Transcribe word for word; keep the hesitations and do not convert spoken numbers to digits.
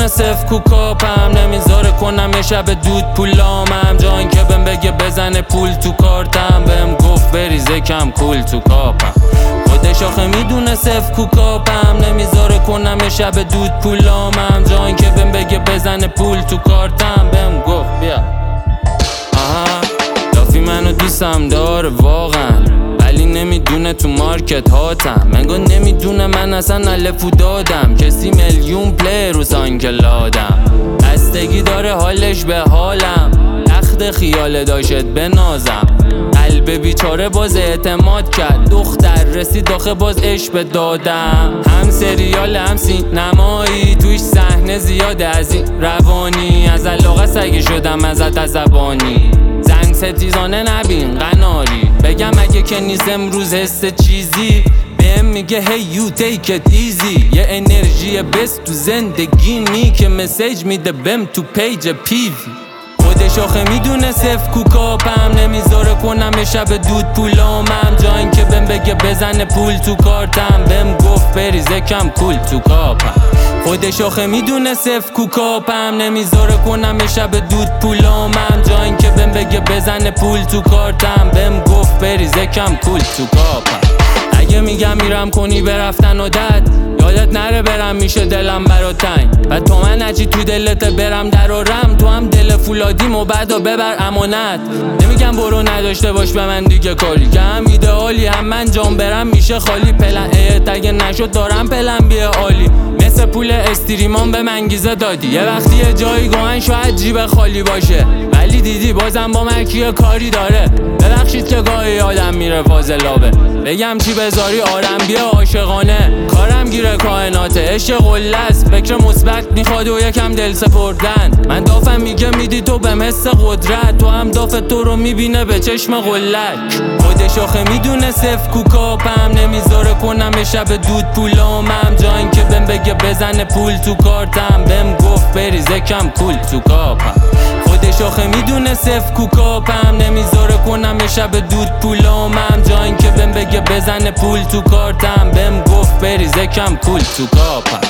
صف کوکاپم، نمیذاره کنم یه شب دود پولامم. جا این که بهم بگه بزنه پول تو کارتم، بهم گفت بریزه کم کول تو کاپم. خودش آخه میدونه صف کوکاپم، نمیذاره کنم یه شب دود پولامم. جا این که بهم بگه بزنه پول تو کارتم، بهم گفت بیا. آها لافی منو دوستم داره واقعا، ولی نمیدونه تو مارکت هاتم. انگار نمیدونه من اصلا الفو دادم، کسی میلیون پلی رو سانکلادم. بستگی داره حالش به حالم، تخت خیال داشت بنازم. قلب بیچاره باز اعتماد کرد، دختر رسید آخه باز عشق به دادم. هم سریال هم سینمایی، توش صحنه زیاده از این روانی. از علاقه سگی شدم ازت عصبانی، زن ستیزانه نبین قناری. بگم اگه که نیست امروز حس چیزی، بهم میگه hey you take it easy. یه انرژی بست تو زندگی می که مسیج میده بهم تو پیج پیوی. خودش آخه میدونه صف کوکاپم، نمیذاره کنم یه شب دود پولامم. جا این که بهم بگه بزنه پول تو کارتم، بهم گفت بریزه کم کول تو کاپم. خودش آخه میدونه صف کوکاپم، نمیذاره کنم یه شب دود پولامم. جا این که بهم بگه بزنه پول تو کارتم، بهم گفت بریزه کم کول تو کاپم. اگه میگم میرم کنی برفتن عادت، یادت نره برم میشه دلم برا تنگ. و تو من نچی تو دلت برم در و رم، تو هم دل فولادیم و بعدا ببر امانت. نمیگم برو نداشته باش به من دیگه کاری، که هم ایدئالی هم من جام برم میشه خالی. پلن ایت اگه نشد دارم پلن بیه عالی، مثل پول استریمان به منگیزه دادی. یه وقتی یه جایی گوهن شاید جیب خالی باشه، ولی دیدی بازم با مرکیه کاری داره. ببخشید که گاهی آدم میره فاضلابه، بگم چی بذاری آرم بیا عاشقانه. کارم گیره کائناته عشق قله‌ست، فکر مثبت میخواد و یکم دل سپردن. من دافم میگه میدی تو بهم حس قدرت، تو هم داف تو رو میبینه به چشم قلک. خودش آخه میدونه صف کوکاپم، نمیذاره کنم یه شب دود پولامم. جا این که بهم بگه بزنه پول تو کارتم، بهم گفت بریزه کم کول تو کاپم. خودش آخه میدونه صف کوکاپم، نمیذاره کنم یه شب دود پولامم. جا این که بهم بگه بزنه پول تو کارتم، بهم گفت بریزه کم کول تو کاپم.